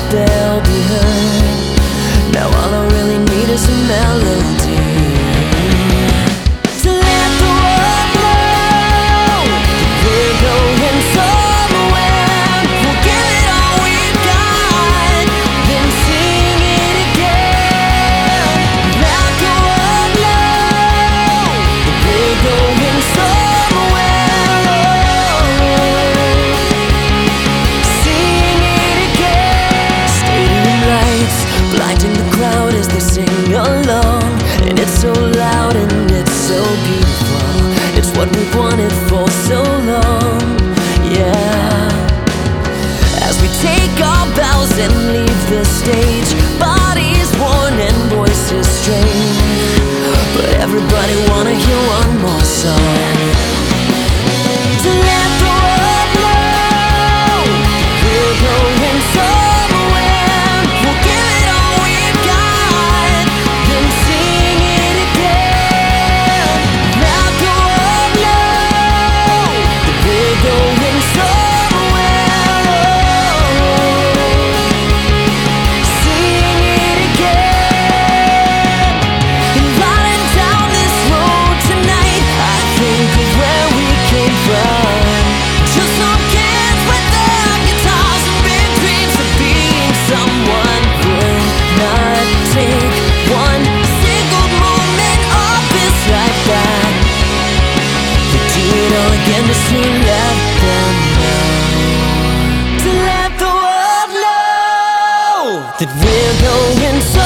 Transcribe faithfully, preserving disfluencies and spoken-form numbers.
that they'll be heard. Now all I really need is a melody to let the world know we're going somewhere. We'll give it all we've got, then sing it again. Let the world know we're going somewhere. Sing it again. Stadium lights blinding the crowd as they sing along, and it's so loud and it's so beautiful. It's what we've wanted for so long, yeah. As we take our bows and leave this stage, bodies worn and voices strained, but everybody wanna hear one more song to let the world know we're going somewhere. We'll give it all we've got, then sing it again. Let the world know that we're going somewhere. Sing it again. And riding down this road tonight, I think of where we came from. Just some kids with their guitars and big dreams of being someone. Will not take one single moment of this life back. We do it all again just to let them know, to let the world know that we're going somewhere.